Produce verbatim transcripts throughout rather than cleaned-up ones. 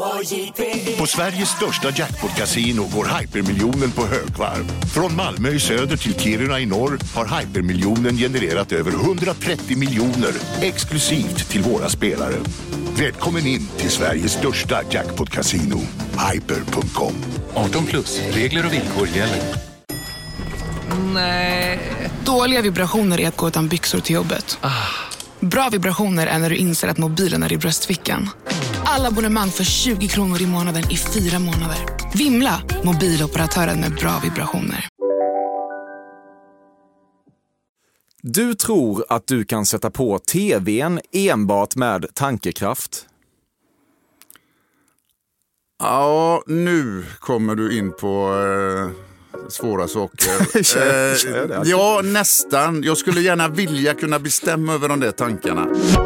På Sveriges största jackpot-casino går hypermiljonen på högvarv. Från Malmö i söder till Kiruna i norr har hypermiljonen genererat över hundratrettio miljoner exklusivt till våra spelare. Välkommen in till Sveriges största jackpot-casino, hyper punkt com. arton plus, regler och villkor gäller. Nej. Dåliga vibrationer är att gå utan byxor till jobbet. Ah. Bra vibrationer är när du inser att mobilen är i bröstfickan. Alla abonnemang för tjugo kronor i månaden i fyra månader. Vimla, mobiloperatören med bra vibrationer. Du tror att du kan sätta på tvn enbart med tankekraft? Ja, nu kommer du in på eh, svåra saker. eh, ja, nästan. Jag skulle gärna vilja kunna bestämma över de där tankarna.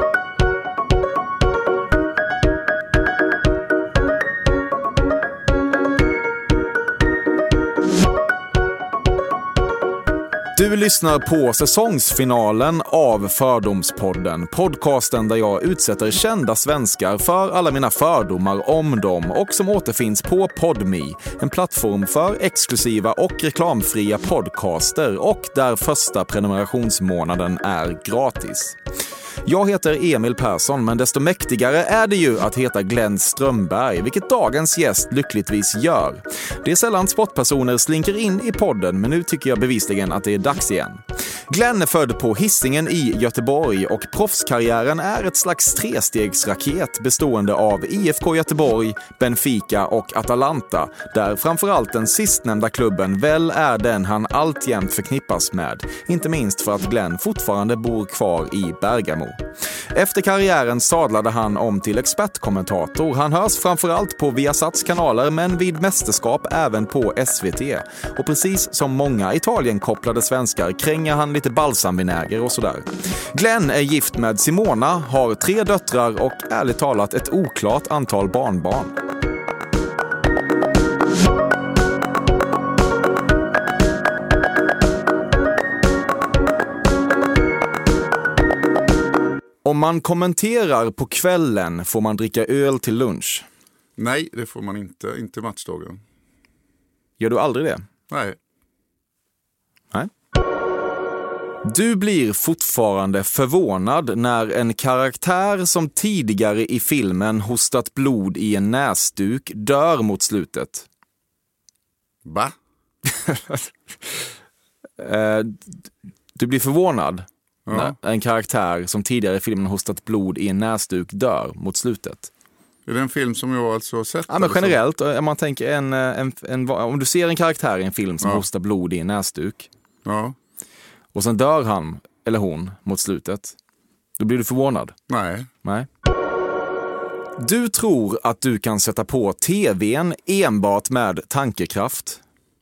Du lyssnar på säsongsfinalen av Fördomspodden, podcasten där jag utsätter kända svenskar för alla mina fördomar om dem och som återfinns på Podme, en plattform för exklusiva och reklamfria podcaster och där första prenumerationsmånaden är gratis. Jag heter Emil Persson, men desto mäktigare är det ju att heta Glenn Strömberg, vilket dagens gäst lyckligtvis gör. Det är sällan sportpersoner slinker in i podden, men nu tycker jag bevisligen att det är dags igen. Glenn är född på Hisingen i Göteborg och proffskarriären är ett slags trestegsraket bestående av I F K Göteborg, Benfica och Atalanta, där framförallt den sistnämnda klubben väl är den han alltjämt förknippas med, inte minst för att Glenn fortfarande bor kvar i Bergamo. Efter karriären sadlade han om till expertkommentator. Han hörs framförallt på Viasats kanaler men vid mästerskap även på S V T. Och precis som många Italien-kopplade svenskar kränger han lite balsamvinäger och sådär. Glenn är gift med Simona, har tre döttrar och ärligt talat ett oklart antal barnbarn. Om man kommenterar på kvällen får man dricka öl till lunch. Nej, det får man inte. Inte matchdagen. Gör du aldrig det? Nej. Nej. Du blir fortfarande förvånad när en karaktär som tidigare i filmen hostat blod i en näsduk dör mot slutet. Va? Du blir förvånad ja. när en karaktär som tidigare i filmen hostat blod i en näsduk dör mot slutet. Är det en film som jag alltså har sett? Ja, men generellt, om man tänker en, en, en, om du ser en karaktär i en film som ja. hostar blod i en näsduk. Ja. Och sen dör han eller hon mot slutet. Då blir du förvånad. Nej. Nej. Du tror att du kan sätta på tvn enbart med tankekraft?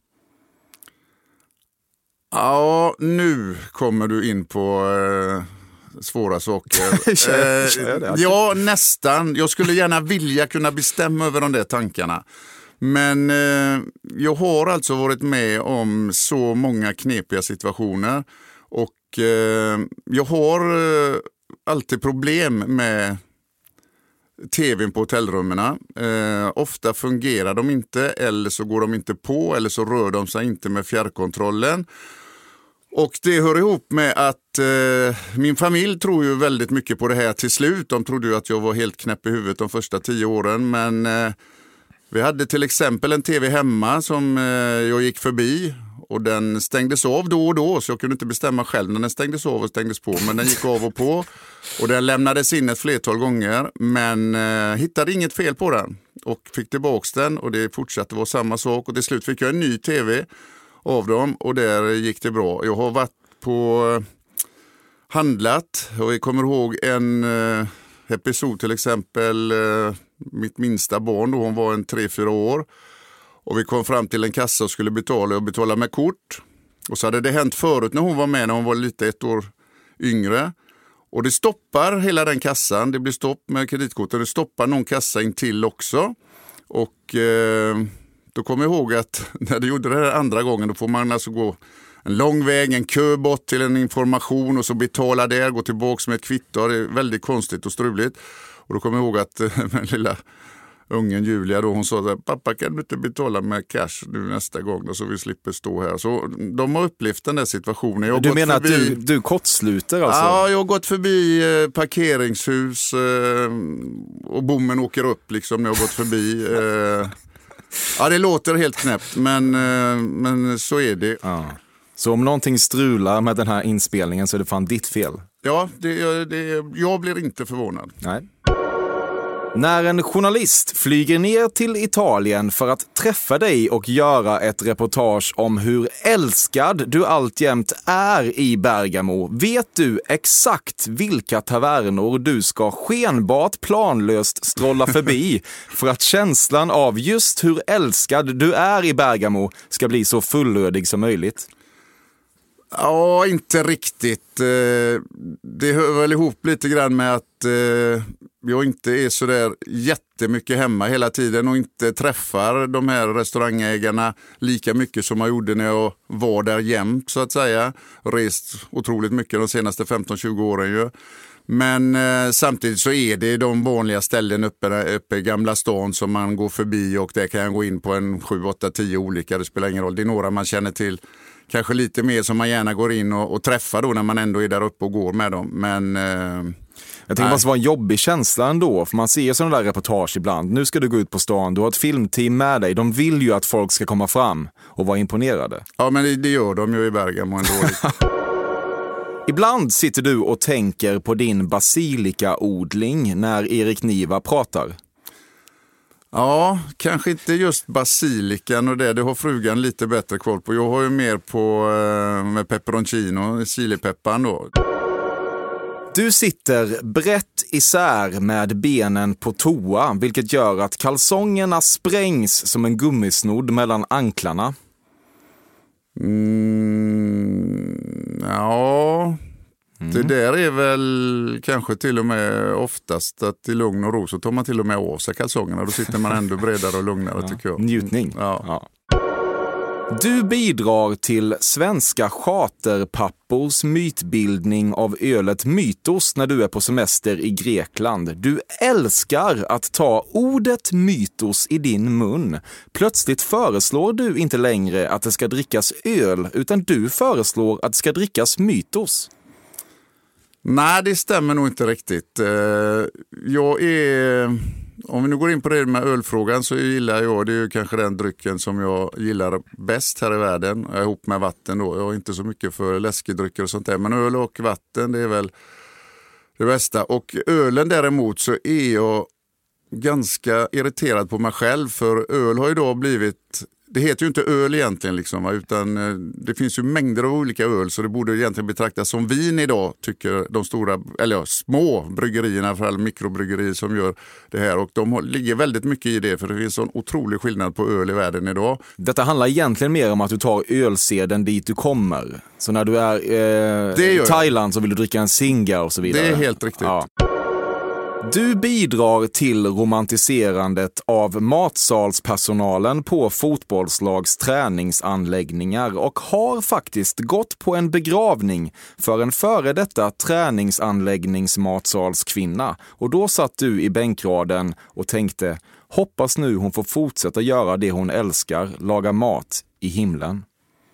Ja, nu kommer du in på eh, svåra saker. kör, kör det, eh, ja, nästan. Jag skulle gärna vilja kunna bestämma över de där tankarna. Men eh, jag har alltså varit med om så många knepiga situationer. Och eh, jag har eh, alltid problem med tvn på hotellrummen. Eh, ofta fungerar de inte, eller så går de inte på, eller så rör de sig inte med fjärrkontrollen. Och det hör ihop med att eh, min familj tror ju väldigt mycket på det här till slut. De trodde ju att jag var helt knäpp i huvudet de första tio åren. Men eh, vi hade till exempel en tv hemma som eh, jag gick förbi. Och den stängdes av då och då, så jag kunde inte bestämma själv när den stängdes av och stängdes på. Men den gick av och på. Och den lämnades in ett flertal gånger. Men eh, hittade inget fel på den. Och fick tillbaks den och det fortsatte vara samma sak. Och till slut fick jag en ny tv av dem och där gick det bra. Jag har varit på handlat och jag kommer ihåg en eh, episod till exempel. Eh, mitt minsta barn då, hon var en tre fyra år. Och vi kom fram till en kassa och skulle betala och betala med kort. Och så hade det hänt förut när hon var med, när hon var lite ett år yngre. Och det stoppar hela den kassan. Det blir stopp med kreditkortet. Det stoppar någon kassa in till också. Och eh, då kommer jag ihåg att när det gjorde det här andra gången, då får man alltså gå en lång väg, en kö bort till en information och så betala där, gå tillbaka med ett kvitto. Det är väldigt konstigt och struligt. Och då kommer jag ihåg att den lilla ungen Julia då, hon sa så här, pappa kan du inte betala med cash nu nästa gång då, så vi slipper stå här. Så de har upplevt den där situationen. Jag har du gått menar förbi... att du, du kortsluter alltså? Ja, jag har gått förbi eh, parkeringshus eh, och bommen åker upp liksom när jag har gått förbi. Eh, ja, det låter helt knäppt, men, eh, men så är det. Ja. Så om någonting strular med den här inspelningen så är det fan ditt fel? Ja, det, det, jag blir inte förvånad. Nej. När en journalist flyger ner till Italien för att träffa dig och göra ett reportage om hur älskad du alltjämt är i Bergamo, vet du exakt vilka tavernor du ska skenbart planlöst strolla förbi för att känslan av just hur älskad du är i Bergamo ska bli så fullödig som möjligt? Ja, inte riktigt. Det hör väl ihop lite grann med att jag inte är så där jättemycket hemma hela tiden och inte träffar de här restaurangägarna lika mycket som jag gjorde när jag var där jämt så att säga. Rest otroligt mycket de senaste femton tjugo åren ju. Men eh, samtidigt så är det de vanliga ställen uppe, uppe i Gamla stan som man går förbi, och där kan jag gå in på en sju, åtta, tio olika, det spelar ingen roll. Det är några man känner till, kanske lite mer som man gärna går in och, och träffar då när man ändå är där uppe och går med dem. Men... Eh, Jag tänker att det var en jobbig känsla ändå, för man ser sådana där reportage ibland. Nu ska du gå ut på stan, du har ett filmteam med dig. De vill ju att folk ska komma fram och vara imponerade. Ja, men det, det gör de ju i Bergamo ändå. Ibland sitter du och tänker på din basilikaodling när Erik Niva pratar. Ja, kanske inte just basilikan och det. Det har frugan lite bättre koll på. Jag har ju mer på med pepperoncino, chilipeppan då. Du sitter brett isär med benen på toa, vilket gör att kalsongerna sprängs som en gummisnodd mellan anklarna. Mm, ja, mm. Det där är väl kanske till och med oftast att i lugn och ro så tar man till och med av sig kalsongerna. Då sitter man ändå bredare och lugnare ja. tycker jag. Njutning. Ja. Ja. Du bidrar till svenska charterpappors mytbildning av ölet Mytos när du är på semester i Grekland. Du älskar att ta ordet Mytos i din mun. Plötsligt föreslår du inte längre att det ska drickas öl, utan du föreslår att det ska drickas Mytos. Nej, det stämmer nog inte riktigt. Jag är... Om vi nu går in på det med ölfrågan så gillar jag, det är ju kanske den drycken som jag gillar bäst här i världen, ihop med vatten då. Jag är inte så mycket för läskedrycker och sånt där, men öl och vatten det är väl det bästa. Och ölen däremot så är jag ganska irriterad på mig själv, för öl har ju då blivit... Det heter ju inte öl egentligen liksom, utan det finns ju mängder av olika öl, så det borde egentligen betraktas som vin idag, tycker de stora, eller ja, små bryggerierna, för alla mikrobryggerier som gör det här, och de ligger väldigt mycket i det, för det finns en otrolig skillnad på öl i världen idag. Detta handlar egentligen mer om att du tar ölseden dit du kommer. Så när du är eh, i Thailand så vill du dricka en singa och så vidare. Det är helt riktigt. Ja. Du bidrar till romantiserandet av matsalspersonalen på fotbollslags träningsanläggningar och har faktiskt gått på en begravning för en före detta träningsanläggningsmatsalskvinna. Och då satt du i bänkraden och tänkte, hoppas nu hon får fortsätta göra det hon älskar, laga mat i himlen.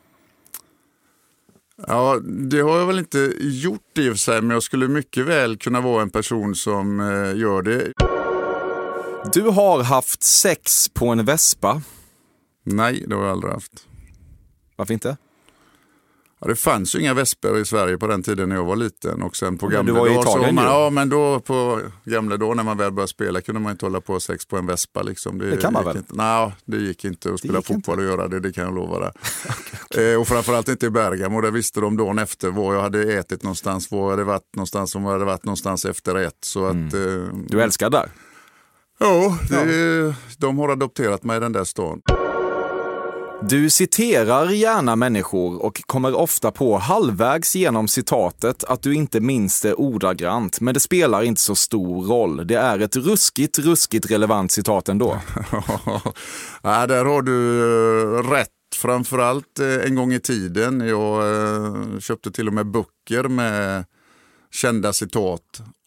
Ja, det har jag väl inte gjort i och för sig, men jag skulle mycket väl kunna vara en person som eh, gör det. Du har haft sex på en vespa? Nej, det har jag aldrig haft. Varför inte? Ja, det fanns ju inga vespor i Sverige på den tiden när jag var liten, och sen på men gamla du var i Italien man, ju. Ja, men då på gamla då när man väl började spela kunde man inte hålla på sex på en vespa liksom. Det, det kan man väl? Inte, nej, det gick inte att spela fotboll inte. och göra det, det kan jag lova dig. okay. eh, och framförallt inte i Bergamo, och där visste de dagen efter var jag hade ätit någonstans, var jag hade varit någonstans, som jag hade varit någonstans efter ett. Så att, mm. eh, du älskar där? Ja, det, ja, de har adopterat mig i den där stan. Du citerar gärna människor och kommer ofta på halvvägs genom citatet att du inte minns det ordagrant, men det spelar inte så stor roll. Det är ett ruskigt, ruskigt relevant citat ändå. Ja, där har du rätt. Framförallt en gång i tiden. Jag köpte till och med böcker med kända citat, och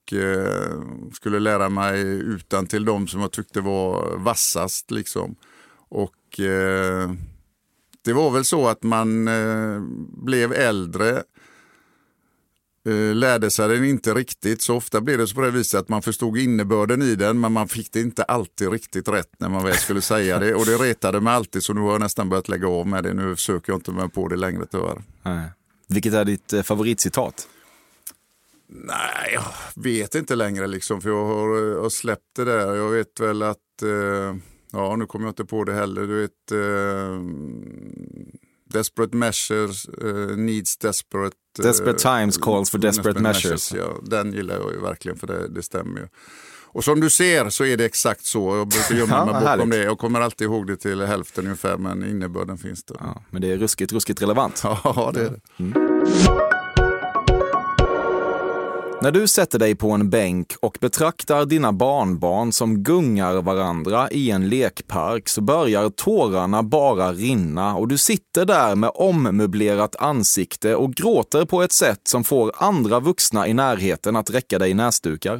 och eh, skulle lära mig utan till dem som jag tyckte var vassast liksom. Och eh, det var väl så att man eh, blev äldre, eh, lärde sig den inte riktigt, så ofta blev det så på det viset att man förstod innebörden i den, men man fick det inte alltid riktigt rätt när man väl skulle säga det, och det retade mig alltid, så nu har jag nästan börjat lägga av med det. Nu försöker jag inte med på det längre tyvärr. Nej. Vilket är ditt eh, favoritcitat? Nej, jag vet inte längre liksom, för jag har, jag har släppt det där. Jag vet väl att eh, ja, nu kommer jag inte på det heller. Du vet, eh, desperate measures uh, needs desperate... Uh, desperate times calls for desperate, desperate measures. measures. Ja, den gillar jag ju verkligen, för det, det stämmer ju. Och som du ser så är det exakt så. Jag brukar gömma mig ja, bakom det. Jag kommer alltid ihåg det till hälften ungefär, men innebörden finns det. Ja, men det är ruskigt, ruskigt relevant. Ja, det är det. Mm. När du sätter dig på en bänk och betraktar dina barnbarn som gungar varandra i en lekpark, så börjar tårarna bara rinna och du sitter där med ommöblerat ansikte och gråter på ett sätt som får andra vuxna i närheten att räcka dig näsdukar.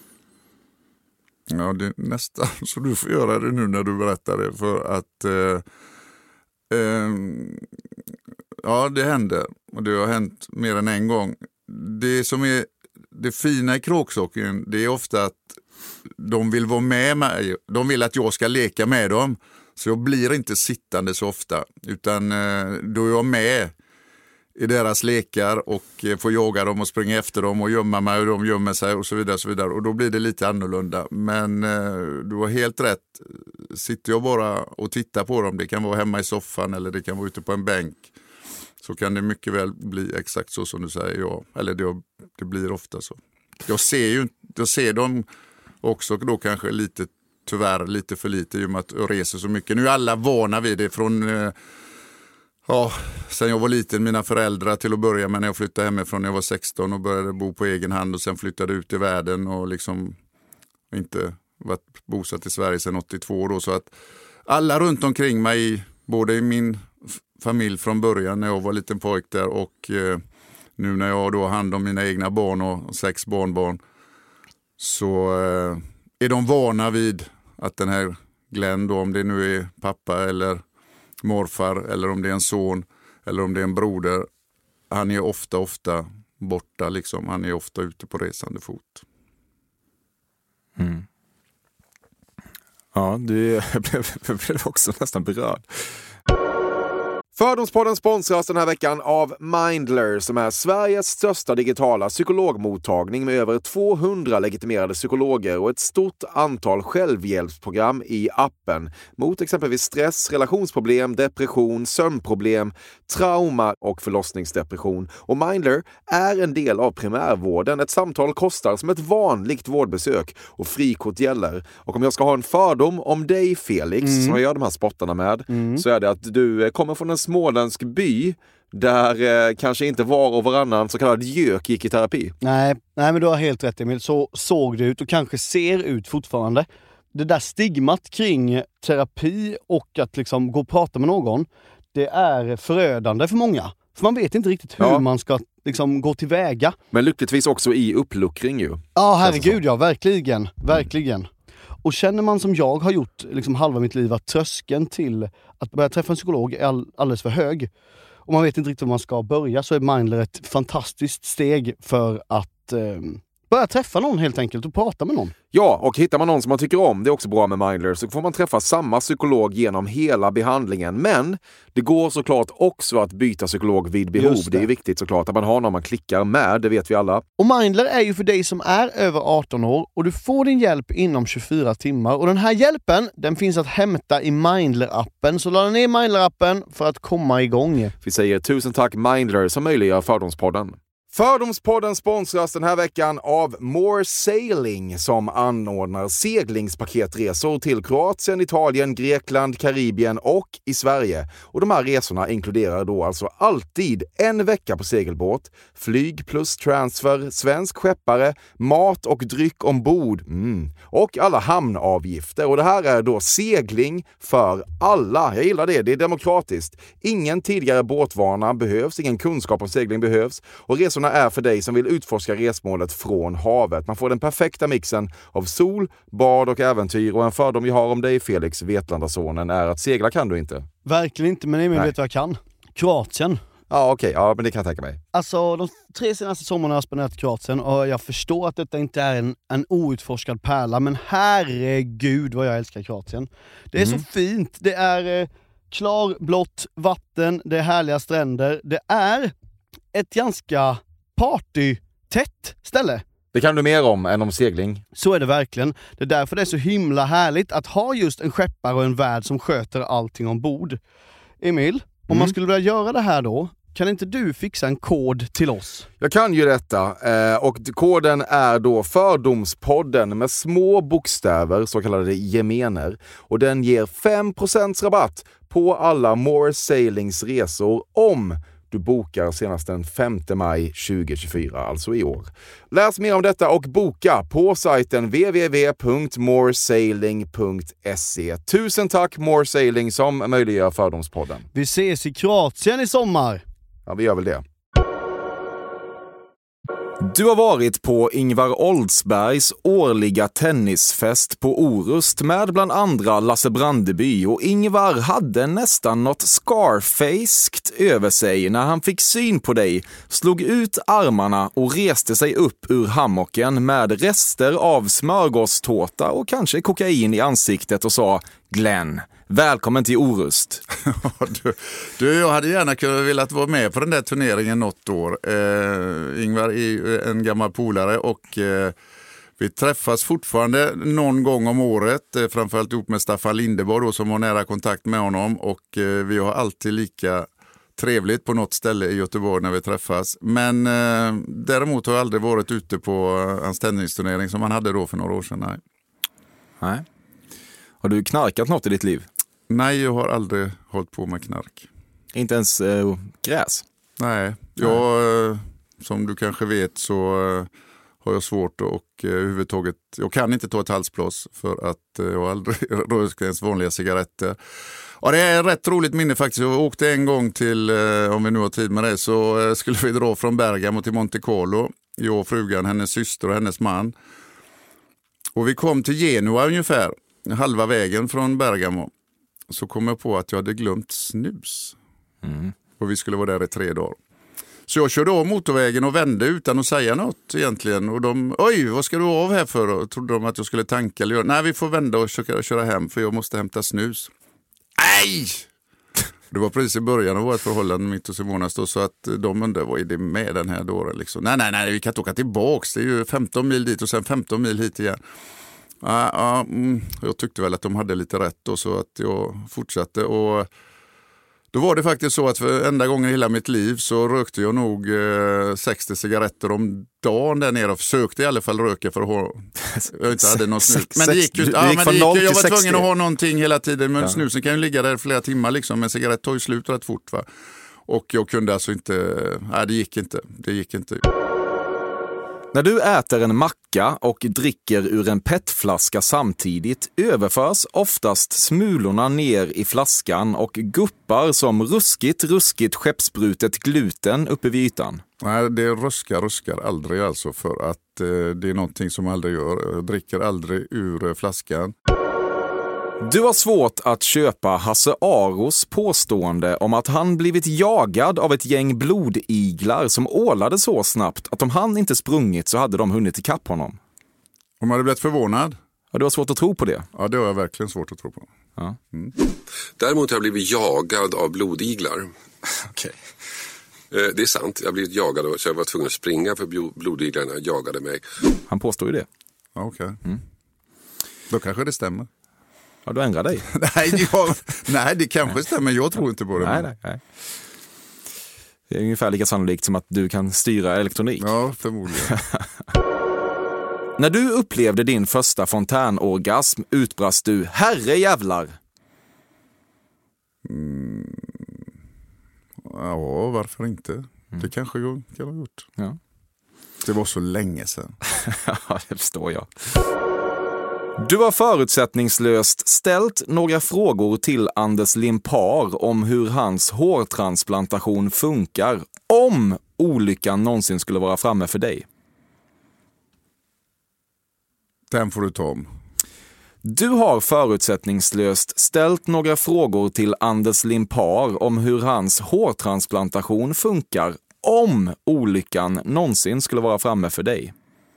Ja, det är nästan så du får göra det nu när du berättar det, för att eh, eh, ja, det händer, och det har hänt mer än en gång. Det som är det fina i kråksåcken, det är ofta att de vill vara med mig. De vill att jag ska leka med dem. Så jag blir inte sittande så ofta, utan då är jag med i deras lekar och får jaga dem och springa efter dem och gömma mig och de gömmer sig och så vidare och så vidare. Och då blir det lite annorlunda. Men du har helt rätt. Sitter jag bara och tittar på dem, det kan vara hemma i soffan eller det kan vara ute på en bänk, så kan det mycket väl bli exakt så som du säger. Ja. Eller det, det blir ofta så. Jag ser ju jag ser dem också då kanske lite, tyvärr lite för lite, i och med att jag reser så mycket. Nu är alla vana vid det från, eh, ja, sen jag var liten, mina föräldrar till att börja med, när jag flyttade hemifrån när jag var sexton och började bo på egen hand, och sen flyttade ut i världen och liksom inte varit bosatt i Sverige sedan åttiotvå då, så att alla runt omkring mig, både i min familj från början när jag var liten pojk där och eh, nu när jag då har hand om mina egna barn och sex barnbarn, så eh, är de vana vid att den här Glenn då, om det nu är pappa eller morfar eller om det är en son eller om det är en broder, han är ofta ofta borta liksom, han är ofta ute på resande fot. Mm. Ja, du blev också nästan berörd. Fördomspodden sponsras den här veckan av Mindler, som är Sveriges största digitala psykologmottagning med över tvåhundra legitimerade psykologer och ett stort antal självhjälpsprogram i appen mot exempelvis stress, relationsproblem, depression, sömnproblem, trauma och förlossningsdepression. Och Mindler är en del av primärvården. Ett samtal kostar som ett vanligt vårdbesök och frikort gäller. Och om jag ska ha en fördom om dig, Felix, mm. som jag gör de här spottarna med, mm. så är det att du kommer från en småländsk by där eh, kanske inte var och varannan så kallad gök gick i terapi. Nej, nej, men du har helt rätt, Emil. Så såg det ut och kanske ser ut fortfarande. Det där stigmat kring terapi och att liksom gå och prata med någon, det är förödande för många. För man vet inte riktigt hur ja. man ska liksom gå tillväga. Men lyckligtvis också i uppluckring ju. Ja, herregud, ja, verkligen. Verkligen. Mm. Och känner man som jag har gjort liksom halva mitt liv att tröskeln till att börja träffa en psykolog är all, alldeles för hög, och man vet inte riktigt var man ska börja, så är Mindler ett fantastiskt steg för att eh, börja träffa någon helt enkelt och prata med någon. Ja, och hittar man någon som man tycker om, det är också bra med Mindler, så får man träffa samma psykolog genom hela behandlingen. Men det går såklart också att byta psykolog vid behov. Det. det är viktigt såklart att man har någon man klickar med, det vet vi alla. Och Mindler är ju för dig som är över arton år, och du får din hjälp inom tjugofyra timmar. Och den här hjälpen, den finns att hämta i Mindler-appen. Så ladda ner Mindler-appen för att komma igång. Vi säger tusen tack Mindler som möjliggör Fördomspodden. Fördomspodden sponsras den här veckan av More Sailing, som anordnar seglingspaketresor till Kroatien, Italien, Grekland, Karibien och i Sverige. Och de här resorna inkluderar då alltså alltid en vecka på segelbåt, flyg plus transfer, svensk skeppare, mat och dryck ombord mm. och alla hamnavgifter. Och det här är då segling för alla. Jag gillar det, det är demokratiskt. Ingen tidigare båtvana behövs, ingen kunskap om segling behövs, och resorna Seglingssommarna är för dig som vill utforska resmålet från havet. Man får den perfekta mixen av sol, bad och äventyr. Och en fördom vi har om dig, Felix, Vetlandasonen, är att segla kan du inte. Verkligen inte, men Emil vet vad jag kan. Kroatien. Ja, okej. Okay. Ja, men det kan jag tänka mig. Alltså, de tre senaste sommarna har jag spenderat i Kroatien och jag förstår att detta inte är en, en outforskad pärla, men herregud vad jag älskar Kroatien. Det är mm. så fint. Det är eh, klarblått vatten, det är härliga stränder. Det är ett ganska partytätt ställe. Det kan du mer om än om segling. Så är det verkligen. Det är därför det är så himla härligt att ha just en skeppare och en värd som sköter allting ombord. Emil, om mm. man skulle vilja göra det här då, kan inte du fixa en kod till oss? Jag kan ju detta och koden är då Fördomspodden med små bokstäver, så kallade gemener. Och den ger fem procent rabatt på alla More Sailings resor om du bokar senast den femte maj tjugohundratjugofyra, alltså i år. Läs mer om detta och boka på sajten w w w punkt moresailing punkt se. Tusen tack More Sailing som möjliggör Fördomspodden. Vi ses i Kroatien i sommar. Ja, vi gör väl det. Du har varit på Ingvar Oldsbergs årliga tennisfest på Orust med bland andra Lasse Brandeby, och Ingvar hade nästan något Scarfaced över sig när han fick syn på dig, slog ut armarna och reste sig upp ur hammocken med rester av smörgåstårta och kanske kokain i ansiktet och sa: Glenn, välkommen till Orust. du, du, jag hade gärna kunnat velat vara med på den där turneringen något år. Eh, Ingvar är en gammal polare och eh, vi träffas fortfarande någon gång om året. Eh, framförallt ihop med Staffan Lindeborg då, som har nära kontakt med honom. Och eh, vi har alltid lika trevligt på något ställe i Göteborg när vi träffas. Men eh, däremot har jag aldrig varit ute på hans tennisturnering som han hade då för några år sedan. Nej. Nej. Har du knarkat något i ditt liv? Nej, jag har aldrig hållit på med knark. Inte ens äh, gräs? Nej, jag, äh, som du kanske vet så äh, har jag svårt och äh, överhuvudtaget, jag kan inte ta ett halsblås för att äh, jag har aldrig rökt ens vanliga cigaretter. Ja, det är ett rätt roligt minne faktiskt. Jag åkte en gång till, äh, om vi nu har tid med det, så äh, skulle vi dra från Bergamo till Monte Carlo. Jag och frugan, hennes syster och hennes man. Och vi kom till Genua ungefär. Halva vägen från Bergamo så kom jag på att jag hade glömt snus. Mm. Och vi skulle vara där i tre dagar. Så jag körde av motorvägen och vände utan att säga något egentligen. Och de, oj, vad ska du av här för? Och trodde de att jag skulle tanka eller göra. Nej, vi får vända och köra, köra hem för jag måste hämta snus. Nej! Det var precis i början av vårt förhållande mitt och Simonas då, så att de undrade, vad är det med den här dåren liksom? Nej, nej, nej, vi kan inte åka tillbaks. Det är ju femton mil dit och sen femton mil hit igen. Ja, ja, mm, jag tyckte väl att de hade lite rätt och så att jag fortsatte, och då var det faktiskt så att för enda gången i hela mitt liv så rökte jag nog eh, sextio cigaretter om dagen där nere och försökte i alla fall röka för att ha, jag inte hade något snus. Men det gick ju, ja, men det gick, jag var tvungen att ha någonting hela tiden, men ja. Snusen kan ju ligga där flera timmar liksom, men cigarett tar ju slut rätt fort va. Och jag kunde alltså inte, nej det gick inte, det gick inte. När du äter en macka och dricker ur en petflaska samtidigt överförs oftast smulorna ner i flaskan och guppar som ruskigt, ruskigt skeppsbrutet gluten uppe vid ytan. Nej, det ruskar, ruskar aldrig alltså, för att eh, det är någonting som jag aldrig gör. Jag dricker aldrig ur flaskan. Du har svårt att köpa Hasse Aros påstående om att han blivit jagad av ett gäng blodiglar som ålade så snabbt att om han inte sprungit så hade de hunnit ikapp honom. Om man hade blivit förvånad? Ja, du har svårt att tro på det. Ja, det har jag verkligen svårt att tro på. Ja. Mm. Däremot har jag blivit jagad av blodiglar. Okej. Okay. Det är sant, jag har blivit jagad så jag var tvungen att springa för blodiglarna jagade mig. Han påstår ju det. Ja, okej. Okay. Mm. Då kanske det stämmer. Ja, du ändrar dig. nej, jag, nej, det kanske stämmer. Jag tror inte på det. Nej, nej, nej. Det är ungefär lika sannolikt som att du kan styra elektronik. Ja, förmodligen. När du upplevde din första fontänorgasm utbrast du, herre jävlar. Mm. Ja, varför inte? Mm. Det kanske jag kan ha gjort. Ja. Det var så länge sedan. Ja, det förstår jag. Du har förutsättningslöst ställt några frågor till Anders Limpar om hur hans hårtransplantation funkar. Om olyckan någonsin skulle vara framme för dig. Den får du ta om. Du har förutsättningslöst ställt några frågor till Anders Limpar om hur hans hårtransplantation funkar om olyckan någonsin skulle vara framme för dig.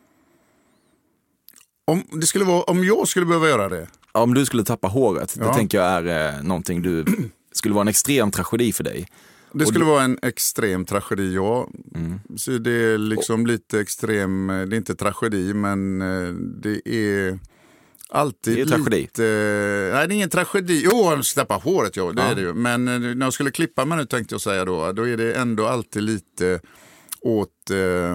Om, det skulle vara, om jag skulle behöva göra det? Om du skulle tappa håret, ja. Det tänker jag är eh, någonting du skulle vara en extrem tragedi för dig. Det skulle du... vara en extrem tragedi, ja. Mm. Så det är liksom lite extrem, det är inte tragedi, men det är alltid det är tragedi. Lite... Nej, det är ingen tragedi. Jo, jag ska tappa håret, ja, det ja. är det ju. Men när jag skulle klippa mig nu tänkte jag säga då, då är det ändå alltid lite åt... Eh...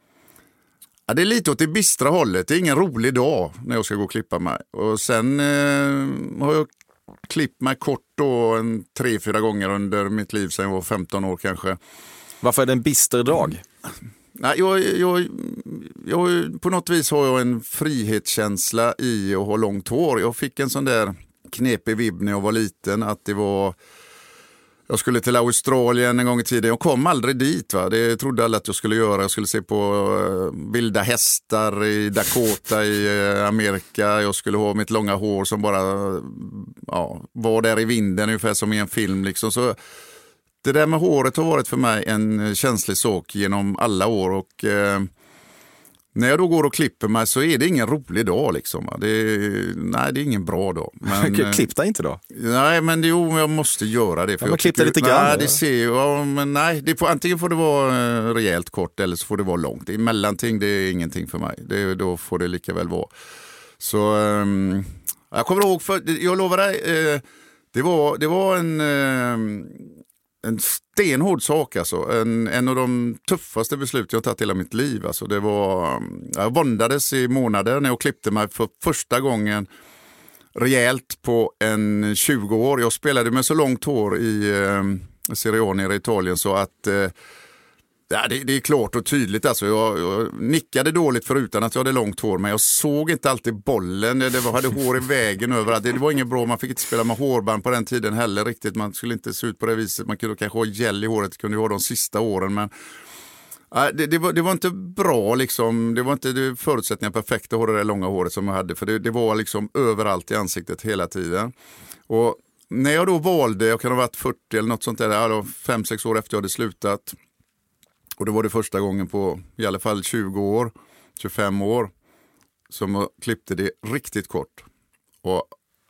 Ja, det är lite åt det bistra hållet. Det är ingen rolig dag när jag ska gå och klippa mig. Och sen eh, har jag klippt mig kort då en tre, fyra gånger under mitt liv sedan jag var femton år kanske. Varför är det en bister dag? Nej, jag, jag, jag, på något vis har jag en frihetskänsla i att ha långt hår. Jag fick en sån där knepig vibb när jag var liten att det var... Jag skulle till Australien en gång i tiden. Jag kom aldrig dit. Va? Det trodde alla att jag skulle göra. Jag skulle se på uh, vilda hästar i Dakota i uh, Amerika. Jag skulle ha mitt långa hår som bara uh, ja, var där i vinden ungefär som i en film. Liksom. Så det där med håret har varit för mig en känslig sak genom alla år. Och uh, när jag då går och klipper mig så är det ingen rolig dag liksom. Det är, nej, det är ingen bra dag. Men, klipp dig inte då? Nej, men jo, jag måste göra det. För ja, jag klipp dig lite grann. Nej, det ser, ja, men nej, det får, antingen får det vara rejält kort eller så får det vara långt. Det är mellanting, det är ingenting för mig. Det, då får det lika väl vara. Så um, jag kommer ihåg, för, jag lovar dig, eh, det, var, det var en... Eh, En stenhård sak alltså. En, en av de tuffaste beslut jag tagit hela mitt liv. Alltså det var, jag våndades i månader när jag klippte mig för första gången rejält på en tjugo år. Jag spelade med så långt hår i eh, Serie A nere i Italien så att eh, ja, det, det är klart och tydligt. Alltså jag, jag nickade dåligt för utan att jag hade långt hår, men jag såg inte alltid bollen. Det var, hade hår i vägen överallt. Det, det var inget bra, man fick inte spela med hårband på den tiden heller riktigt. Man skulle inte se ut på det viset. Man kunde kanske ha gel i håret, det kunde ju ha de sista åren, men äh, det, det, var, det var inte bra liksom. Det var inte det förutsättningar perfekt att ha det där långa håret som jag hade, för det, det var liksom överallt i ansiktet hela tiden. Och när jag då valde, jag kan ha varit fyrtio eller något sånt där, fem sex år efter jag hade slutat. Och det var det första gången på i alla fall tjugo år, tjugofem år som jag klippte det riktigt kort. Och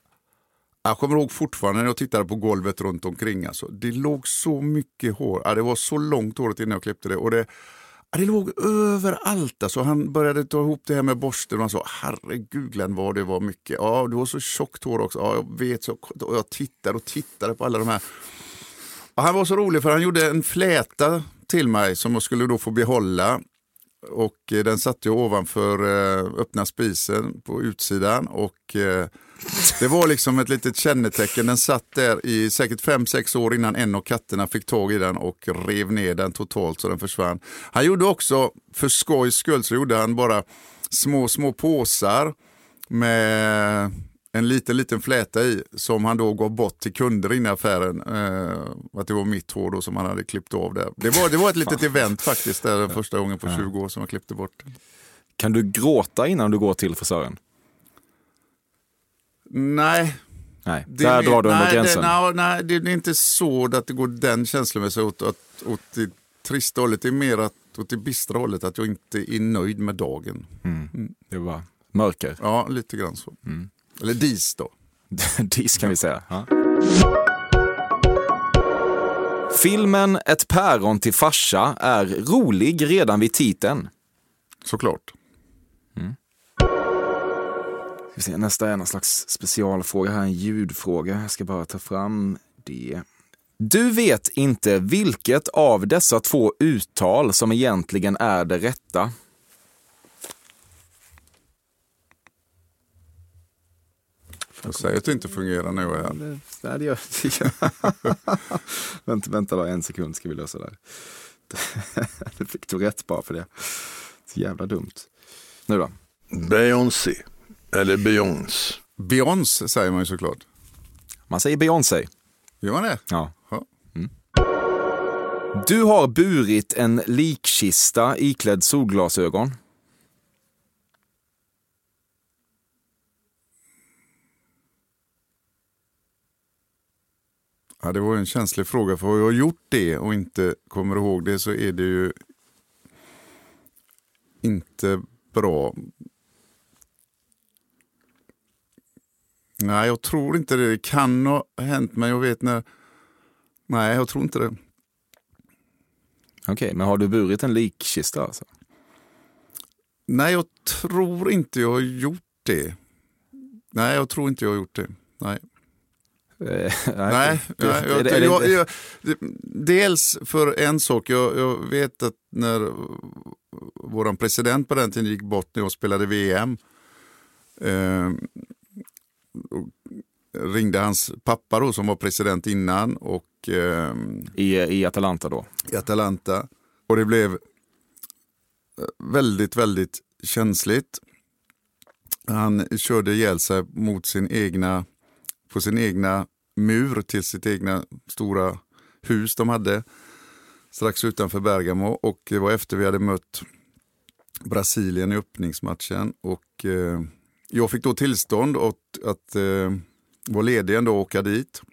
jag kommer ihåg fortfarande när jag tittade på golvet runt omkring. Alltså, det låg så mycket hår. Ja, det var så långt håret innan jag klippte det. Och det, ja, det låg överallt. Alltså, han började ta ihop det här med borsten och han sa, herregud Glenn, vad det var mycket. Ja, det var så tjockt hår också. Ja, jag vet så. Och jag tittade och tittade på alla de här. Och han var så rolig för han gjorde en fläta till mig som jag skulle då få behålla, och den satt jag ovanför eh, öppna spisen på utsidan, och eh, det var liksom ett litet kännetecken. Den satt där i säkert fem sex år innan en av katterna fick tag i den och rev ner den totalt så den försvann. Han gjorde också, för skojs skull så gjorde han bara små små påsar med en liten liten fläta i som han då gav bort till kunder inne i affären. Eh, att det var mitt hår då som han hade klippt av där. Det var, det var ett litet event faktiskt där, den första gången på tjugo år som han klippte bort. Kan du gråta innan du går till frisören? Nej. Nej, det där drar du under gränsen. Det, nej, nej, det är inte så att det går den känslomässigt åt, åt, åt det trista hållet. Det är mer att, åt det bistra hållet, att jag inte är nöjd med dagen. Mm. Mm. Det var mörker. Ja, lite grann så. Mm. Eller dis då. Dis kan vi säga. Ja. Filmen Ett päron till farsa är rolig redan vid titeln. Såklart. Mm. Ska vi se, nästa är en slags specialfråga här, en ljudfråga. Jag ska bara ta fram det. Du vet inte vilket av dessa två uttal som egentligen är det rätta. Jag säger att det inte fungerar när jag är här. Nej, det gör det. vänta, vänta då, en sekund ska vi lösa det här. Du fick du rätt bara för det. Så jävla dumt. Nu då. Beyoncé. Eller Beyoncé. Beyoncé säger man ju såklart. Man säger Beyoncé. Gör man det? Ja. ja. Mm. Du har burit en likkista iklädd solglasögon. Ja, det var en känslig fråga, för har jag gjort det och inte kommer ihåg det så är det ju inte bra. Nej, jag tror inte det. Det kan ha hänt, men jag vet när... Nej, jag tror inte det. Okej, okay, men har du burit en likkista alltså? Nej, jag tror inte jag har gjort det. Nej, jag tror inte jag har gjort det. Nej. Eh, nej, nej jag, jag, jag, jag, dels för en sak, jag, jag vet att när våran president på den tiden gick bort när jag spelade V M, eh, ringde hans pappa då, som var president innan, och eh, i, i Atalanta då. I Atalanta. Och det blev väldigt, väldigt känsligt. Han körde ihjäl sig mot sin egna, på sin egna mur till sitt egna stora hus de hade strax utanför Bergamo, och det var efter vi hade mött Brasilien i öppningsmatchen, och eh, jag fick då tillstånd att, att eh, vara ledig ändå och åka dit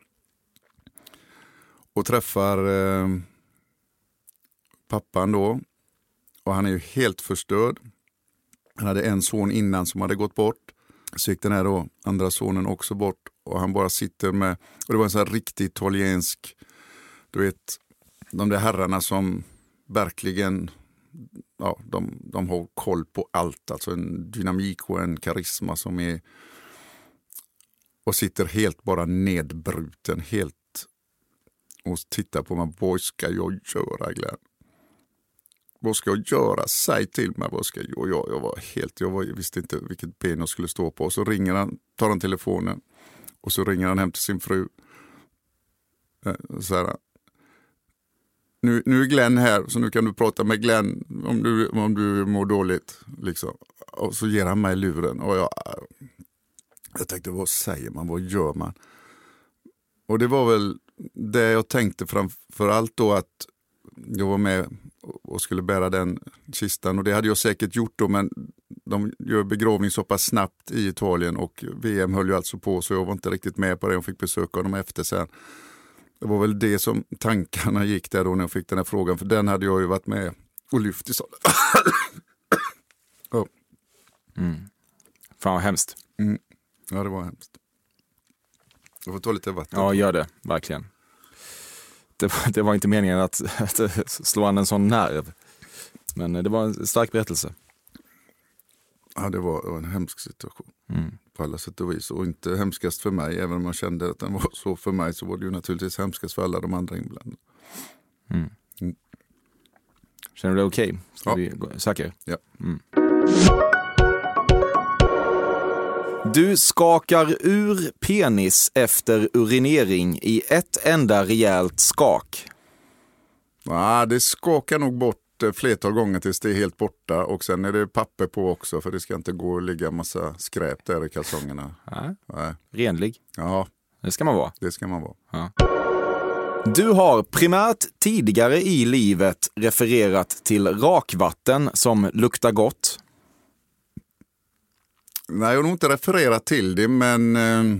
och träffar eh, pappan då, och han är ju helt förstörd. Han hade en son innan som hade gått bort, så gick den här då andra sonen också bort, och han bara sitter med, och det var en sån här riktigt italiensk, du vet, de där herrarna som verkligen, ja, de, de har koll på allt, alltså en dynamik och en karisma som är, och sitter helt bara nedbruten, helt, och tittar på mig, vad ska jag göra, Glenn? Vad ska jag göra? Säg till mig, vad ska jag göra? Jag, jag var helt, jag, var, jag visste inte vilket ben jag skulle stå på, och så ringer han, tar han telefonen, och så ringer han hem till sin fru. Så här, nu, nu är Glenn här, så nu kan du prata med Glenn om du, om du mår dåligt. Liksom. Och så ger han mig luren. Och jag, jag tänkte, vad säger man? Vad gör man? Och det var väl det jag tänkte framför allt då, att jag var med och skulle bära den kistan. Och det hade jag säkert gjort då, men de gör begravning så pass snabbt i Italien, och V M höll ju alltså på, så jag var inte riktigt med på det och fick besöka dem efter sen. Det var väl det som tankarna gick där då när jag fick den här frågan, för den hade jag ju varit med och lyft i salen. oh. mm. Fan vad hemskt. Mm. Ja, det var hemskt. Jag får ta lite vatten. Ja, gör det, verkligen. Det var, det var inte meningen att, att slå an en sån nerv. Men det var en stark berättelse. Ja, det var, det var en hemsk situation. Mm. På alla sätt och vis. Och inte hemskast för mig. Även om jag kände att den var så för mig, så var det ju naturligtvis hemskast för alla de andra inblandade. Mm. Mm. Känner du dig okej? Okay? Ska ja. vi gå säker? Ja. Mm. Du skakar ur penis efter urinering i ett enda rejält skak. Ja, det skakar nog bort flertal gånger tills det är helt borta. Och sen är det papper på också, för det ska inte gå och ligga massa skräp där i kalsongerna. Nej. Nej. Renlig. Ja. Det ska man vara. Det ska man vara. Ja. Du har primärt tidigare i livet refererat till rakvatten som luktar gott. Nej, jag har nog inte refererat till det, men eh,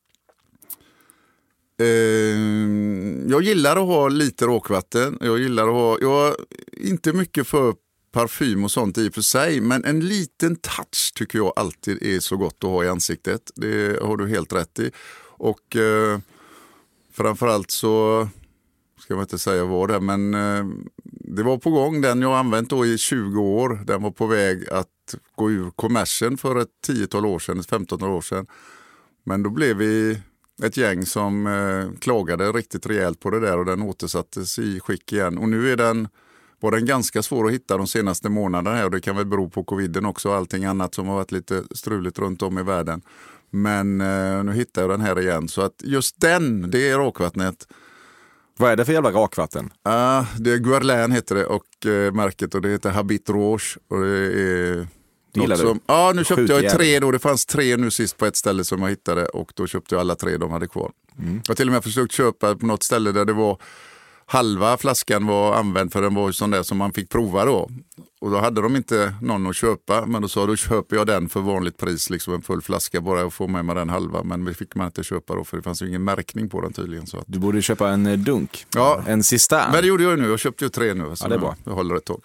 eh, jag gillar att ha lite råkvatten. Jag gillar att ha, jag är inte mycket för parfym och sånt i och för sig, men en liten touch tycker jag alltid är så gott att ha i ansiktet. Det har du helt rätt i. Och eh, framförallt så ska man inte säga vad det är, men eh, det var på gång. Den jag har använt då i tjugo år, den var på väg att gå ur kommersen för ett tiotal år sedan, ett femtontal år sedan. Men då blev vi ett gäng som eh, klagade riktigt rejält på det där, och den återsattes i skick igen. Och nu är den, var den ganska svår att hitta de senaste månaderna här, och det kan väl bero på coviden också och allting annat som har varit lite struligt runt om i världen. Men eh, nu hittar jag den här igen, så att just den, det är rakvattnet. Vad är det för jävla rakvatten? Uh, det är Guerlain heter det, och uh, märket, och det heter Habit Rouge, och det är gillar som, du? Ja, nu köpte Skjut jag igen. tre då, det fanns tre nu sist på ett ställe som jag hittade, och då köpte jag alla tre de hade kvar. Mm. Jag har till och med försökt köpa på något ställe där det var halva flaskan var använd för den var sån där som man fick prova då. Och då hade de inte någon att köpa, men då sa då köper jag den för vanligt pris, liksom en full flaska bara och få med mig den halva. Men det fick man inte köpa då för det fanns ju ingen märkning på den tydligen. Så att... Du borde köpa en dunk, ja. en cistern. Men det gjorde jag nu, jag köpte ju tre nu. Så ja, det är bra. Jag, jag håller ett tag.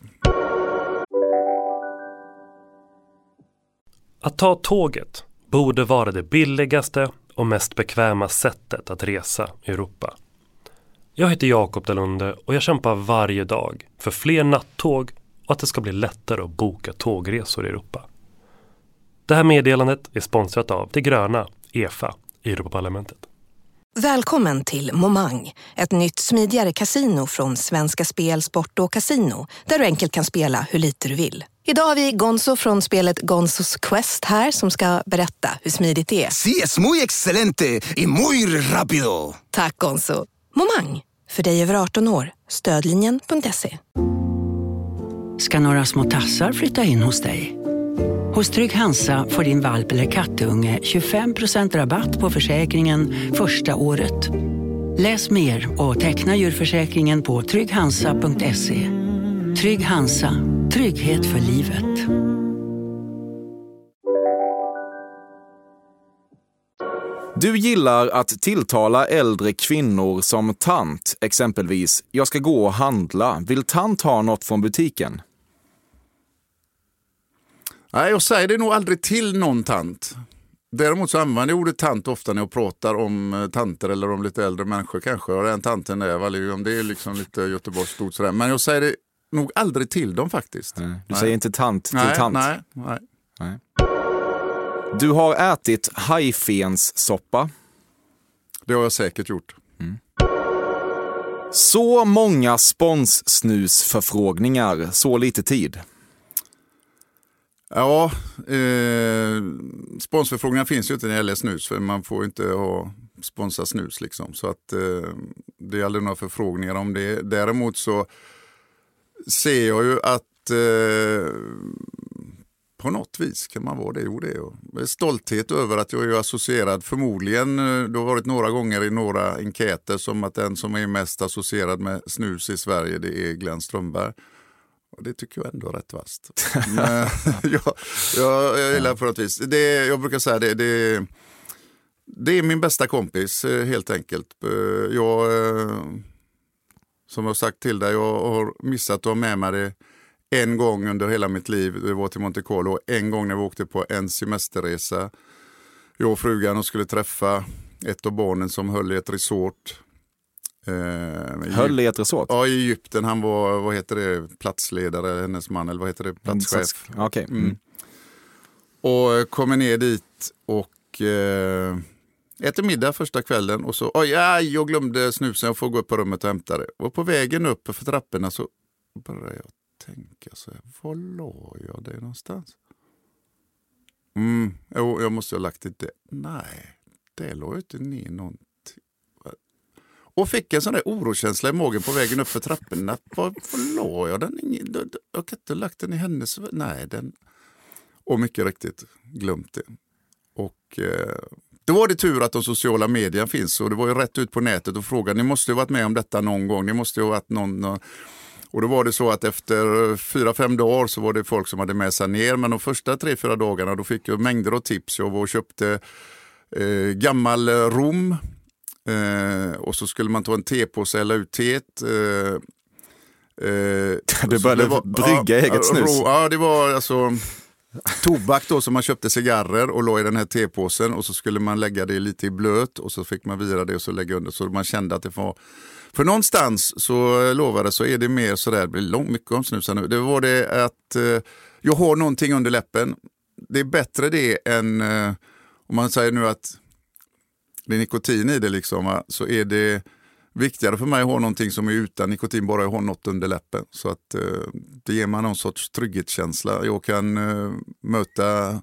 Att ta tåget borde vara det billigaste och mest bekväma sättet att resa i Europa. Jag heter Jakob Dalunde och jag kämpar varje dag för fler nattåg och att det ska bli lättare att boka tågresor i Europa. Det här meddelandet är sponsrat av det gröna E F A i Europaparlamentet. Välkommen till Momang, ett nytt smidigare kasino från Svenska Spel, Sport och Casino, där du enkelt kan spela hur lite du vill. Idag har vi Gonzo från spelet Gonzos Quest här som ska berätta hur smidigt det är. Sí, es muy excelente y muy rápido. Tack Gonzo. Momang, för dig över arton år. Stödlinjen punkt se. Ska några små tassar flytta in hos dig? Hos Trygg Hansa får din valp eller kattunge tjugofem procent rabatt på försäkringen första året. Läs mer och teckna djurförsäkringen på trygg hansa punkt se. Trygg Hansa, trygghet för livet. Du gillar att tilltala äldre kvinnor som tant, exempelvis. Jag ska gå och handla. Vill tant ha något från butiken? Nej, jag säger det nog aldrig till någon tant. Däremot så använder jag ordet tant ofta när jag pratar om tanter eller om lite äldre människor kanske. Och den tanten är, om det är liksom lite Göteborgs stort sådär. Men jag säger det nog aldrig till dem faktiskt. Nej. Du nej. säger inte tant till nej, tant? Nej, nej. nej. Du har ätit hajfenssoppa. Det har jag säkert gjort. Mm. Så många sponssnusförfrågningar, så lite tid. Ja, eh, sponsförfrågningar finns ju inte när det gäller snus, för man får inte ha sponsra snus liksom. Så att eh, det är aldrig några förfrågningar om det. Däremot så ser jag ju att eh, på något vis kan man vara det. Jo, det är stolthet över att jag är associerad. Förmodligen, det har varit några gånger i några enkäter som att den som är mest associerad med snus i Sverige, det är Glenn Strömberg. Och det tycker jag ändå är rätt vast. Men, jag, jag, jag gillar på något vis. Det, jag brukar säga det, det, det är min bästa kompis helt enkelt. Jag, som jag har sagt till dig, jag har missat att ha med mig det en gång under hela mitt liv. Det var till Monte Carlo. En gång när vi åkte på en semesterresa. Jag och frugan och skulle träffa ett av barnen som höll i ett resort. Eh, höll i ett resort? Ja, i Egypten. Han var, vad heter det, platsledare, hennes man, eller vad heter det, platschef. Okej. Okay. Mm. Mm. Och kommer ner dit och eh, äter middag första kvällen och så, oj, aj, jag glömde snusen, jag får gå upp på rummet och hämta det. Och på vägen upp för trapporna så började jag tänka så här, var la jag det någonstans? Mm, jo, jag måste ha lagt det där. Nej, det låg inte ner någonting. Och fick en sån där orokänsla i magen på vägen upp för trapporna. Var, var la jag den? Jag kan inte ha lagt den i hennes... Nej, den... Och mycket riktigt glömt det. Och eh, då var det tur att de sociala medierna finns. Och det var ju rätt ut på nätet och frågade, ni måste ju ha varit med om detta någon gång. Ni måste ju ha varit någon... någon... Och då var det så att efter fyra, fem dagar så var det folk som hade med sig ner. Men de första tre, fyra dagarna då fick jag mängder av tips. Jag var och köpte eh, gammal rom. Eh, och så skulle man ta en tepåse eller ut teet. Eh, eh, du började var, brygga ja, eget snus. Ja, det var alltså tobak då som man köpte cigarrer och la i den här tepåsen. Och så skulle man lägga det lite i blöt och så fick man vira det och så lägga under. Så man kände att det var... För någonstans så lovade så är det mer sådär, det blir långt mycket om snusen nu. Det var det att eh, jag har någonting under läppen. Det är bättre det än eh, om man säger nu att det är nikotin i det liksom, så är det viktigare för mig att ha någonting som är utan nikotin, bara jag har något under läppen. Så att eh, det ger man någon sorts trygghetskänsla. Jag kan eh, möta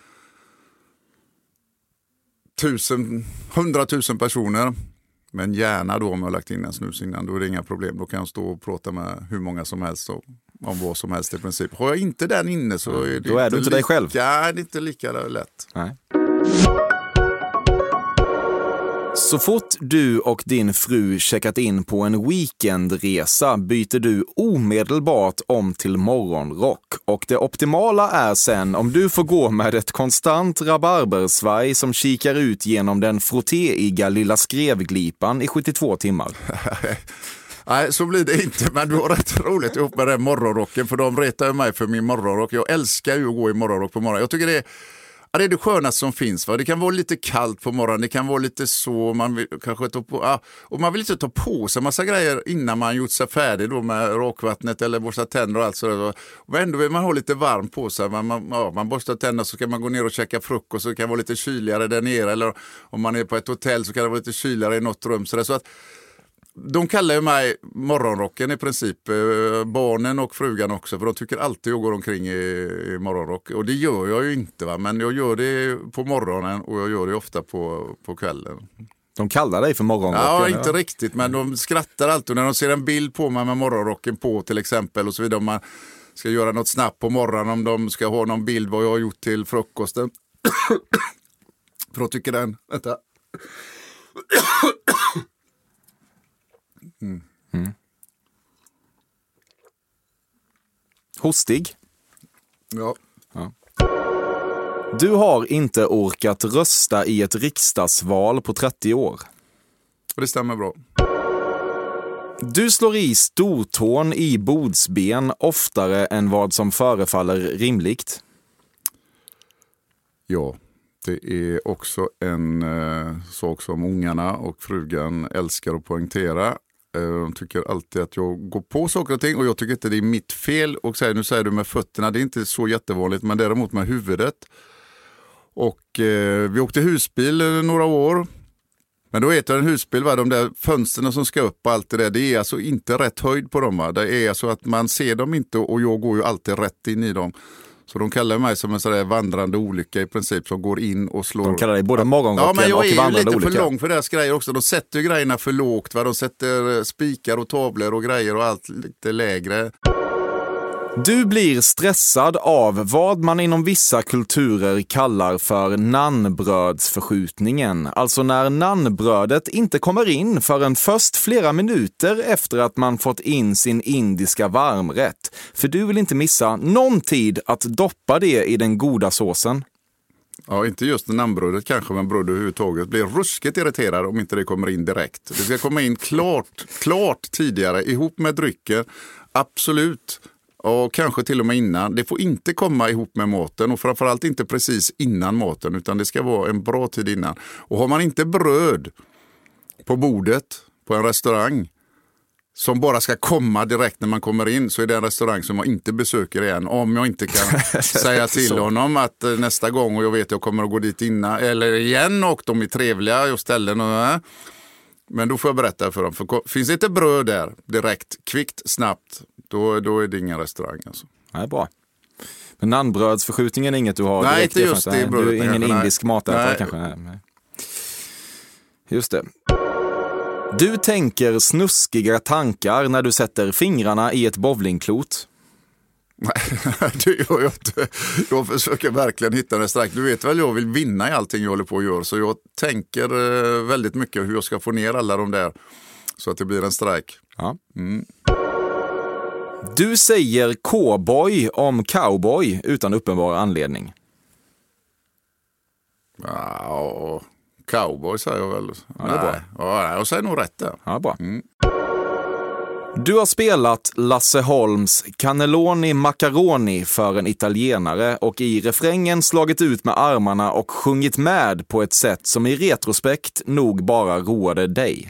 tusen, hundratusen personer, men gärna då om jag har lagt in en snus innan, då är det inga problem. Då kan jag stå och prata med hur många som helst och, om vad som helst i princip. Har jag inte den inne så är det, då är inte, du inte lika, dig själv. Ja, det är inte lika lätt. Nej. Så fort du och din fru checkat in på en weekendresa byter du omedelbart om till morgonrock. Och det optimala är sen om du får gå med ett konstant rabarbersvaj som kikar ut genom den frottéiga lilla skrevglipan i sjuttiotvå timmar. Nej, så blir det inte, men du har rätt roligt ihop med den morgonrocken, för de retar ju mig för min morgonrock. Jag älskar ju att gå i morgonrock på morgonen. Jag tycker det är Ja, det är det skönaste som finns. Va? Det kan vara lite kallt på morgonen, det kan vara lite så, man vill, kanske ta på, ja, och man vill inte ta på sig massa grejer innan man gjort sig färdig då med rakvattnet eller borsta tänder och allt sådär. Och ändå vill man ha lite varmt på sig. Man, man, ja, man borstar tänderna så kan man gå ner och käka frukost, så det kan vara lite kyligare där nere, eller om man är på ett hotell så kan det vara lite kyligare i något rum. Så, så att de kallar ju mig morgonrocken i princip, eh, barnen och frugan också, för de tycker alltid jag går omkring i, i morgonrock. Och det gör jag ju inte, va? Men jag gör det på morgonen och jag gör det ofta på, på kvällen. De kallar dig för morgonrocken? Ja, inte ja. riktigt, men de skrattar alltid när de ser en bild på mig med morgonrocken på till exempel och så vidare. Om man ska göra något snabbt på morgonen, om de ska ha någon bild vad jag har gjort till frukosten. För då tycker den, vänta... Mm. Mm. Hostig? Ja. ja. Du har inte orkat rösta i ett riksdagsval på trettio år. Det stämmer bra. Du slår i stortån i bodsben oftare än vad som förefaller rimligt. Ja. Det är också en eh, sak som ungarna och frugan älskar att poängtera. De tycker alltid att jag går på saker och ting, och jag tycker inte det är mitt fel. Och säger, nu säger du med fötterna, det är inte så jättevanligt, men däremot med huvudet. Och eh, vi åkte husbil några år. Men då heter en husbil, va? De där fönsterna som ska upp och allt det där, det är alltså inte rätt höjd på dem. Va? Det är alltså att man ser dem inte, och jag går ju alltid rätt in i dem. Så de kallar mig som en sån där vandrande olycka i princip, som går in och slår. De kallar dig både morgonrocken och vandrande olycka. Ja, men jag är lite olycka. för lång för deras grejer också. De sätter ju grejerna för lågt, va? De sätter spikar och tavlor och grejer och allt lite lägre. Du blir stressad av vad man inom vissa kulturer kallar för nannbrödsförskjutningen. Alltså när nannbrödet inte kommer in förrän först flera minuter efter att man fått in sin indiska varmrätt. För du vill inte missa någon tid att doppa det i den goda såsen. Ja, inte just nannbrödet kanske, men bröd överhuvudtaget blir ruskigt irriterad om inte det kommer in direkt. Det ska komma in klart, klart tidigare ihop med drycker. Absolut. Och kanske till och med innan. Det får inte komma ihop med maten, och framförallt inte precis innan maten, utan det ska vara en bra tid innan. Och har man inte bröd på bordet på en restaurang som bara ska komma direkt när man kommer in, så är det en restaurang som jag inte besöker igen. Om jag inte kan säga till honom att nästa gång, och jag vet att jag kommer att gå dit innan eller igen, och de är trevliga och ställen och men då får jag berätta för dem. För finns det inte bröd där direkt, kvickt, snabbt, Då, då är det ingen restaurang alltså. Nej, bra. Men nannbrödsförskjutningen är inget du har nej, direkt? Nej, inte just det. Du är ingen kanske, indisk maträttare kanske? Nej. Just det. Du tänker snuskiga tankar när du sätter fingrarna i ett bowlingklot? Nej, det gör jag inte. Jag försöker verkligen hitta en restaurang. Du vet väl, jag vill vinna i allting jag håller på att göra. Så jag tänker väldigt mycket hur jag ska få ner alla de där så att det blir en strike. Ja. Mm. Du säger cowboy om cowboy utan uppenbar anledning. Ja, cowboy säger jag väl. Ja, det är bra. Ja, jag säger nog rätt där. Ja, bra. Mm. Du har spelat Lasse Holms Cannelloni Macaroni för en italienare och i refrängen slagit ut med armarna och sjungit med på ett sätt som i retrospekt nog bara roade dig.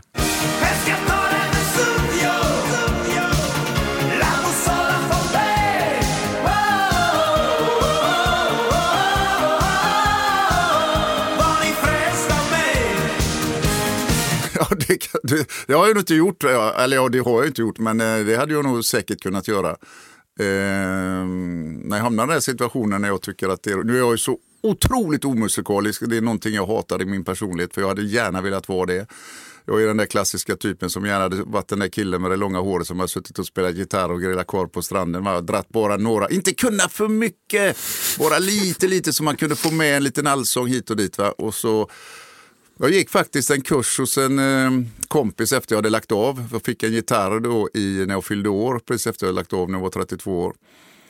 Ja, det, det, det har jag ju inte gjort, eller ja, det har jag inte gjort, men det hade jag nog säkert kunnat göra. Eh, när jag hamnar i den här situationen när jag tycker att det, nu är jag ju så otroligt omusikalisk, det är någonting jag hatar i min personlighet, för jag hade gärna velat vara det. Jag är den där klassiska typen som gärna hade varit den där killen med det långa håret som har suttit och spelat gitarr och grillat kvar på stranden. Man har dratt bara några, inte kunna för mycket, bara lite lite så man kunde få med en liten allsång hit och dit, va? Och så Jag gick faktiskt en kurs hos en eh, kompis efter jag hade lagt av. Jag fick en gitarr då i, när jag fyllde år, precis efter jag hade lagt av när jag var trettiotvå år.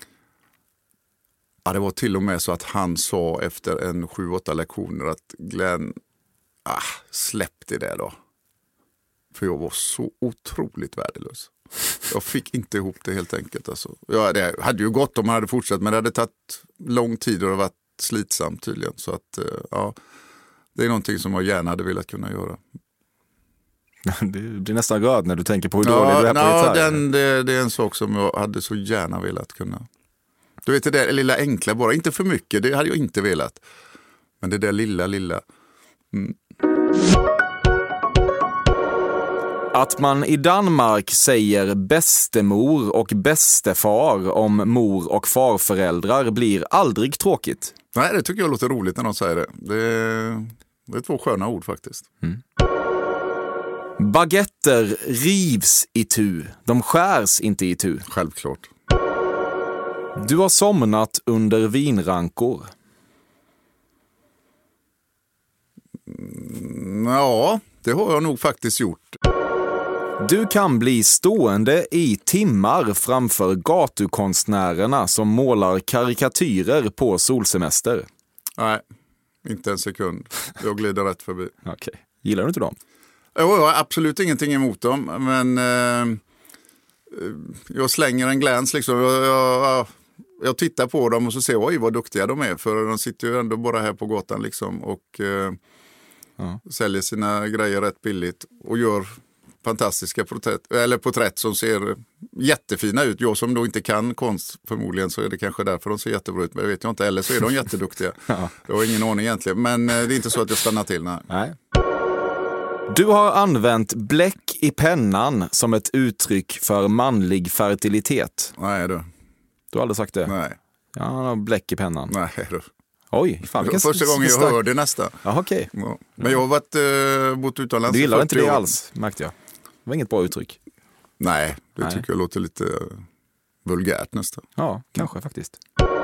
Ja, det var till och med så att han sa efter en sju åtta lektioner att Glenn, ah, släpp det där då. För jag var så otroligt värdelös. Jag fick inte ihop det helt enkelt. Alltså. Ja, det hade ju gått om man hade fortsatt, men det hade tagit lång tid och det varit slitsamt tydligen. Så att, ja, det är någonting som jag gärna hade velat kunna göra. Du blir nästan röd när du tänker på hur ja, dålig du är på ja, gitarr. Den, det, det är en sak som jag hade så gärna velat kunna. Du vet det där lilla enkla bara, inte för mycket, det hade jag inte velat. Men det där lilla, lilla. Mm. Att man i Danmark säger bästemor och bästefar om mor- och farföräldrar blir aldrig tråkigt. Nej, det tycker jag låter roligt när de säger det. Det är, det är två sköna ord faktiskt. Mm. Baguetter rivs i tu. De skärs inte i tu. Självklart. Du har somnat under vinrankor. Mm, ja, det har jag nog faktiskt gjort. Du kan bli stående i timmar framför gatukonstnärerna som målar karikatyrer på solsemester. Nej, inte en sekund. Jag glider rätt förbi. Okej. Okay. Gillar du inte dem? Jag har absolut ingenting emot dem, men eh, jag slänger en glans liksom. Jag, jag, jag tittar på dem och så ser oj vad duktiga de är, för de sitter ju ändå bara här på gatan liksom och eh, ja. säljer sina grejer rätt billigt och gör fantastiska porträtt, eller porträtt som ser jättefina ut. Jag som då inte kan konst förmodligen, så är det kanske därför de ser jättebra ut, men det vet jag inte. Eller så är de jätteduktiga. Ja. Jag har ingen aning egentligen, men det är inte så att jag stannar till. Nej. Nej. Du har använt bläck i pennan som ett uttryck för manlig fertilitet. Nej du. Du har aldrig sagt det? Nej. Ja, bläck i pennan. Nej du. Oj, fan, vilken första gången jag hörde nästa. Ja, okej. Okay. Ja. Men jag har varit uh, bott utomlands. Du gillar inte det alls, märkte jag. Det var inget bra uttryck. Nej, det Nej. tycker jag låter lite vulgärt nästan. Ja, kanske faktiskt.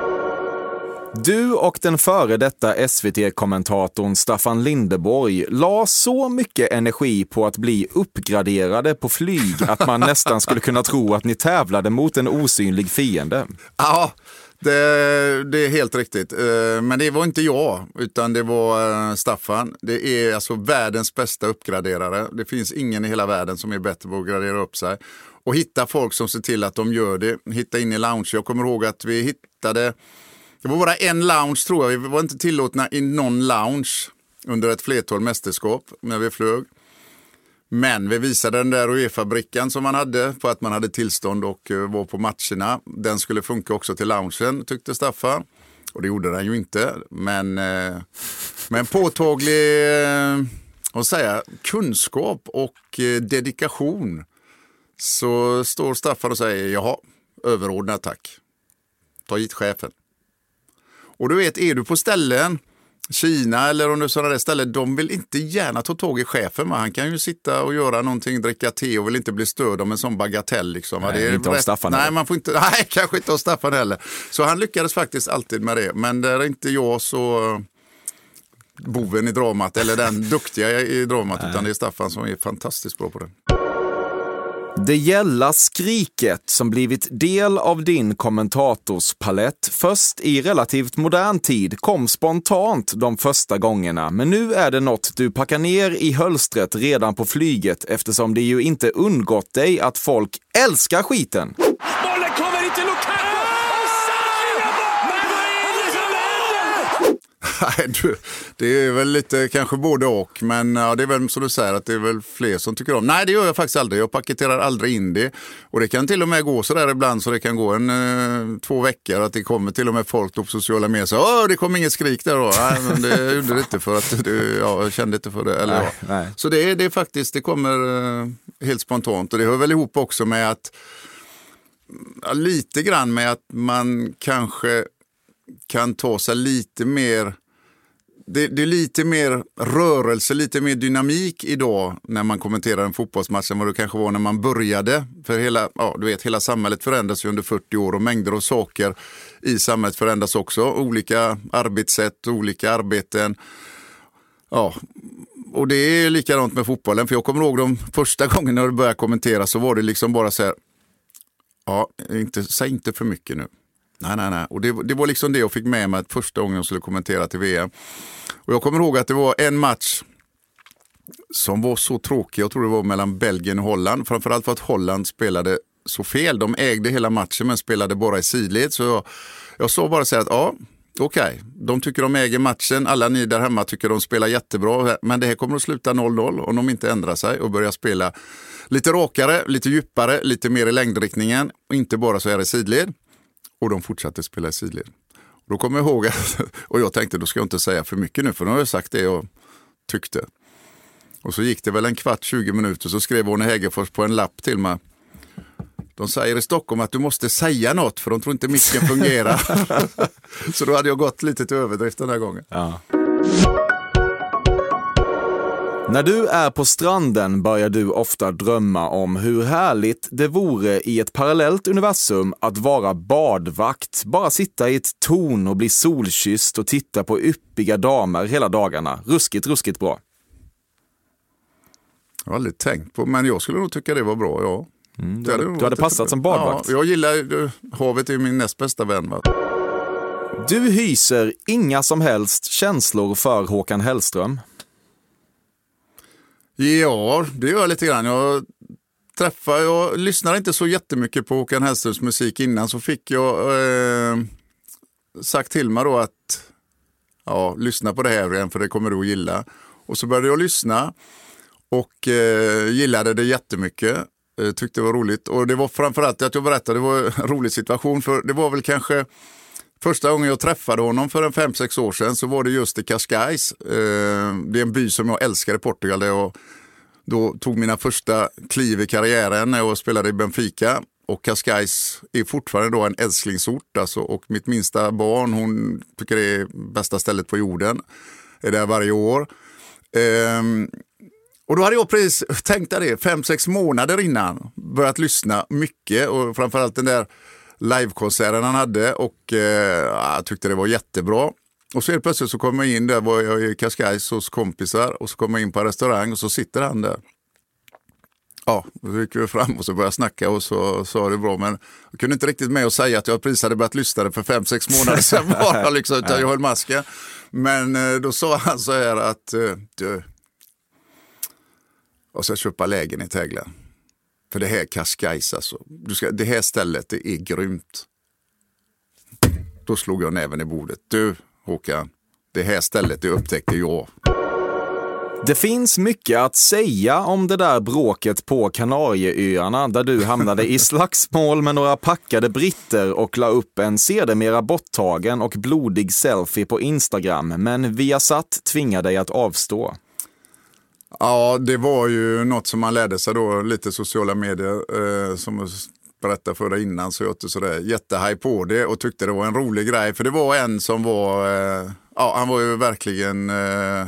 Du och den före detta S V T-kommentatorn Staffan Lindeborg la så mycket energi på att bli uppgraderade på flyg att man nästan skulle kunna tro att ni tävlade mot en osynlig fiende. Ja, det, det är helt riktigt. Men det var inte jag, utan det var Staffan. Det är alltså världens bästa uppgraderare. Det finns ingen i hela världen som är bättre på att gradera upp sig. Och hitta folk som ser till att de gör det. Hitta in i lounge. Jag kommer ihåg att vi hittade... Det var bara en lounge tror jag. Vi var inte tillåtna i någon lounge under ett flertal mästerskap när vi flög. Men vi visade den där UEFA-brickan som man hade på att man hade tillstånd och var på matcherna. Den skulle funka också till loungen, tyckte Staffan. Och det gjorde den ju inte. Men med en påtaglig vad säger, kunskap och dedikation så står Staffan och säger jaha, överordnad tack. Ta hit chefen. Och du vet, är du på ställen, Kina eller om du sådana där ställen, de vill inte gärna ta tag i chefen. Men han kan ju sitta och göra någonting, dricka te och vill inte bli störd om en sån bagatell. Liksom. Nej, det är inte rätt... av Staffan Nej, heller. man får inte... Nej, kanske inte av Staffan heller. Så han lyckades faktiskt alltid med det. Men det är inte jag så boven i dramat, eller den duktiga i dramat, Nej. Utan det är Staffan som är fantastiskt bra på det. Det gälla skriket som blivit del av din kommentatorspalett först i relativt modern tid kom spontant de första gångerna, men nu är det något du packar ner i hölstret redan på flyget eftersom det ju inte undgått dig att folk älskar skiten. Bollen kommer inte Lukaku! Nej, du, det är väl lite kanske både och, men ja, det är väl som du säger att det är väl fler som tycker om. Nej, det gör jag faktiskt aldrig. Jag paketerar aldrig in det. Och det kan till och med gå så där ibland så det kan gå en eh, två veckor att det kommer till och med folk på sociala medier så åh, det kom inget skrik där då. Nej, men det gjorde det inte för att det, ja, jag kände inte för det. Eller, nej, ja. nej. Så det är, det är faktiskt, det kommer eh, helt spontant och det hör väl ihop också med att ja, lite grann med att man kanske kan ta sig lite mer. Det, det är lite mer rörelse, lite mer dynamik idag när man kommenterar en fotbollsmatch än vad det kanske var när man började. För hela, ja, du vet, hela samhället förändras ju under fyrtio år och mängder av saker i samhället förändras också. Olika arbetssätt, olika arbeten. Ja, och det är likadant med fotbollen. För jag kommer ihåg de första gången när du började kommentera så var det liksom bara så här, ja, inte, säg inte för mycket nu. Nej, nej, nej. Och det, det var liksom det jag fick med mig att första gången jag skulle kommentera till V M. Och jag kommer ihåg att det var en match som var så tråkig. Jag tror det var mellan Belgien och Holland. Framförallt för att Holland spelade så fel. De ägde hela matchen men spelade bara i sidled. Så jag, jag såg bara säga att ja, okej. Okay. De tycker de äger matchen. Alla ni där hemma tycker de spelar jättebra. Men det här kommer att sluta noll noll om de inte ändrar sig och börjar spela lite rakare, lite djupare, lite mer i längdriktningen. Och inte bara så här i sidled. Och de fortsatte spela i sidled. Då kommer jag ihåg att, och jag tänkte då ska jag inte säga för mycket nu för nu har jag sagt det jag tyckte. Och så gick det väl en kvart, tjugo minuter så skrev Arne Hägerfors på en lapp till mig. De säger i Stockholm att du måste säga något för de tror inte micken fungerar. Så då hade jag gått lite till överdrift den här gången. Ja. När du är på stranden börjar du ofta drömma om hur härligt det vore i ett parallellt universum att vara badvakt. Bara sitta i ett torn och bli solkysst och titta på yppiga damer hela dagarna. Ruskigt, ruskigt bra. Jag har aldrig tänkt på, men jag skulle nog tycka det var bra, ja. Mm, du, hade, du hade passat som badvakt. Ja, jag gillar, havet är min näst bästa vän. Va? Du hyser inga som helst känslor för Håkan Hellström. Ja, det gör jag lite grann. Jag träffar, jag lyssnar inte så jättemycket på Håkan Hellströms musik innan, så fick jag eh, sagt till mig då att ja, lyssna på det här igen för det kommer du att gilla. Och så började jag lyssna och eh, gillade det jättemycket. Eh, tyckte det var roligt. Och det var framförallt att jag berättade, det var en rolig situation för det var väl kanske första gången jag träffade honom för en fem sex år sedan så var det just i Cascais. Eh, det är en by som jag älskar i Portugal där jag då tog mina första kliv i karriären när jag spelade i Benfica. Och Cascais är fortfarande då en älsklingsort. Alltså, och mitt minsta barn, hon tycker det är bästa stället på jorden. Är där varje år. Eh, och då hade jag precis tänkt det fem sex månader innan börjat lyssna mycket och framförallt den där livekonserten han hade och eh, jag tyckte det var jättebra. Och så är det plötsligt så kommer jag in där, var jag i Cascais hos kompisar och så kommer jag in på en restaurang och så sitter han där. Ja, då gick vi fram och så började jag snacka och så sa det bra, men jag kunde inte riktigt med att säga att jag precis hade börjat lyssna för fem sex månader sedan bara liksom, utan jag höll masken. Men eh, då sa han så här att eh, du, och så köpa lägenhet i Häglen. För det här Cascais alltså. Du ska, det här stället det är grymt. Då slog jag näven i bordet. Du Håkan, det här stället det upptäckte jag. Det finns mycket att säga om det där bråket på Kanarieöarna där du hamnade i slagsmål med några packade britter och la upp en sedermera borttagen och blodig selfie på Instagram. Men Viasat tvingade dig att avstå. Ja, det var ju något som man lärde sig då, lite sociala medier eh, som jag berättade för dig innan, så jag inte sådär jättehaj på det och tyckte det var en rolig grej. För det var en som var, eh, ja han var ju verkligen eh,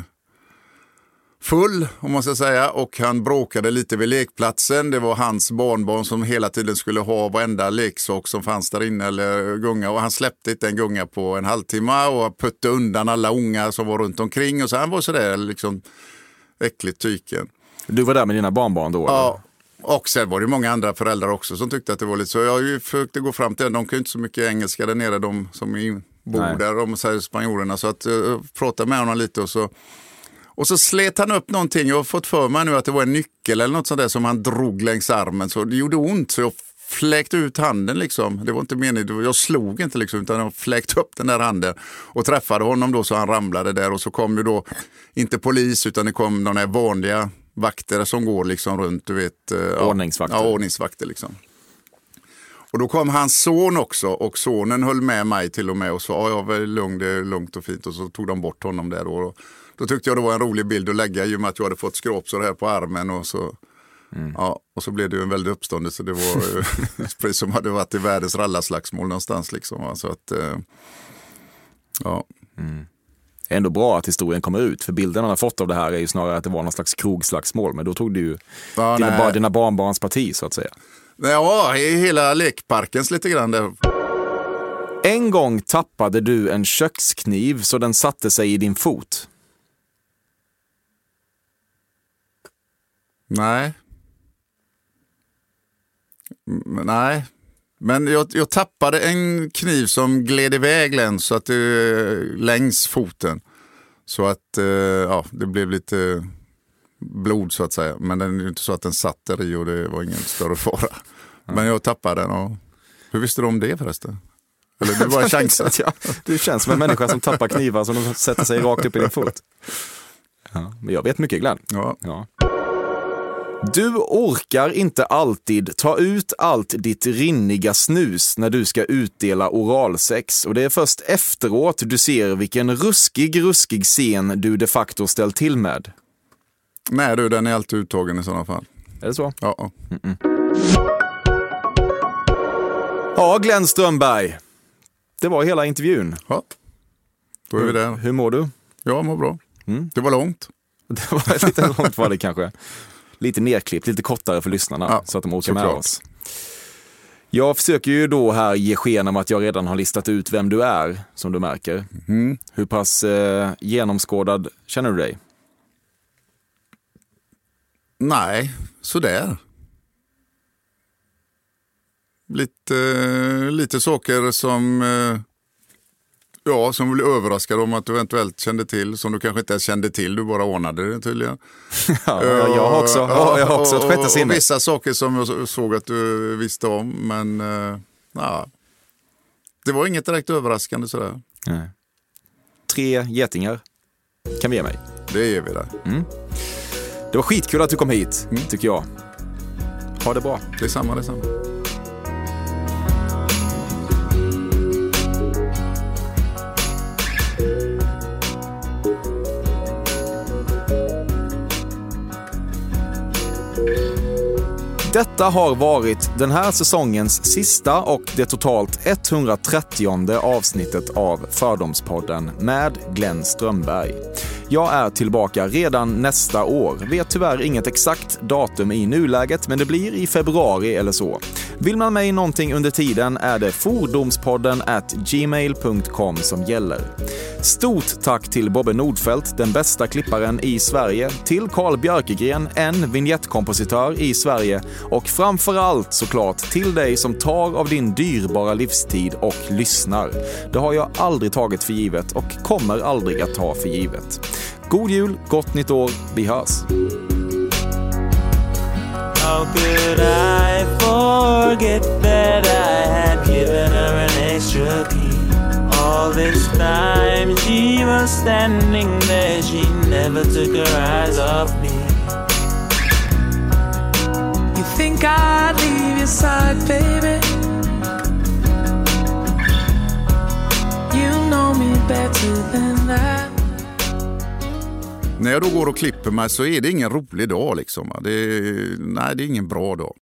full om man ska säga, och han bråkade lite vid lekplatsen. Det var hans barnbarn som hela tiden skulle ha varenda leksak som fanns där inne eller gunga, och han släppte inte en gunga på en halvtimme och putte undan alla ungar som var runt omkring och så han var sådär liksom äckligt tyken. Du var där med dina barnbarn då? Ja, eller? Och sen var det många andra föräldrar också som tyckte att det var lite så. Jag har ju försökt gå fram till den. De kan ju inte så mycket engelska där nere, de som bor Nej. där, de säger spanjorerna. Så att jag pratade med honom lite och så och så slet han upp någonting. Jag har fått för mig nu att det var en nyckel eller något sånt där som han drog längs armen. Så det gjorde ont så jag fläkte ut handen liksom. Det var inte meningen, jag slog inte liksom, utan jag fläkte upp den där handen och träffade honom då så han ramlade där, och så kom ju då inte polis utan det kom de här vanliga vakter som går liksom runt, du vet. Ordningsvakter. Ja, ordningsvakter liksom. Och då kom hans son också och sonen höll med mig till och med och sa ja, jag var lugn, det är lugnt och fint, och så tog de bort honom där då. Och då tyckte jag det var en rolig bild att lägga i och med att jag hade fått skrapsår här på armen och så Mm. Ja, och så blev det ju en väldig uppståndelse. Det var precis som hade varit i världens rallarslagsmål någonstans liksom. Så att, eh, ja. Mm. Ändå bra att historien kommer ut, för bilden han har fått av det här är ju snarare att det var någon slags krogslagsmål, men då tog du ju ja, dina, bar, dina barnbarns parti så att säga. Ja, i hela lekparkens lite grann där. En gång tappade du en kökskniv så den satte sig i din fot. Nej. Nej. Men jag, jag tappade en kniv som gled iväg längs, så att det, längs foten. Så att ja, det blev lite blod så att säga. Men det är ju inte så att den satt där i och det var ingen större fara. Men jag tappade den. Och hur visste du om det förresten? Eller det var en chans. Ja, du känns som en människa som tappar knivar som de sätter sig rakt upp i din fot. Ja, men jag vet mycket, Glenn. Ja. Ja. Du orkar inte alltid ta ut allt ditt rinniga snus när du ska utdela oralsex. Och det är först efteråt du ser vilken ruskig, ruskig scen du de facto ställt till med. Nej du, den är alltid uttagen i sådana fall. Är det så? Ja. Mm-mm. Ja, Glenn Strömberg. Det var hela intervjun. Ja, då är vi där. Hur mår du? Jag mår bra. Mm. Det var långt. Det var lite långt var det kanske. Lite nerklippt, lite kortare för lyssnarna, ja, så att de åker med klart. oss. Jag försöker ju då här ge sken om att jag redan har listat ut vem du är, som du märker. Mm. Hur pass eh, genomskådad känner du dig? Nej, sådär. Lite, lite saker som, ja, som blir överraskad om att du eventuellt kände till, som du kanske inte ens kände till, du bara ordnade det tydligen. Ja, jag har också, ja, jag har också ett sjätte sinne. Och vissa saker som jag såg att du visste om, men ja, det var inget direkt överraskande sådär. Nej. Tre getingar kan vi ge mig. Det ger vi där. Mm. Det var skitkul att du kom hit, mm. tycker jag. Ha det bra. Det är samma, det är samma. Detta har varit den här säsongens sista och det totalt etthundratrettionde avsnittet av Fördomspodden med Glenn Strömberg. Jag är tillbaka redan nästa år. Vet tyvärr inget exakt datum i nuläget, men det blir i februari eller så. Vill man mig någonting under tiden är det fordomspodden at gmail punkt com som gäller. Stort tack till Bobbe Nordfeldt, den bästa klipparen i Sverige, till Carl Björkegren, en vignettkompositör i Sverige, och framförallt såklart till dig som tar av din dyrbara livstid och lyssnar. Det har jag aldrig tagit för givet och kommer aldrig att ta för givet. God jul, gott nytt år, vi hörs. How could I forget that I had given her an extra key? All this time she was standing there, she never took her eyes off me. You think I'd leave your side, baby? You know me better than that. När jag då går och klipper mig så är det ingen rolig dag liksom. Det är, nej, det är ingen bra dag.